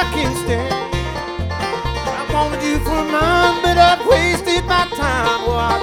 can't stand. I wanted you for mine, but I've wasted my time. Oh, I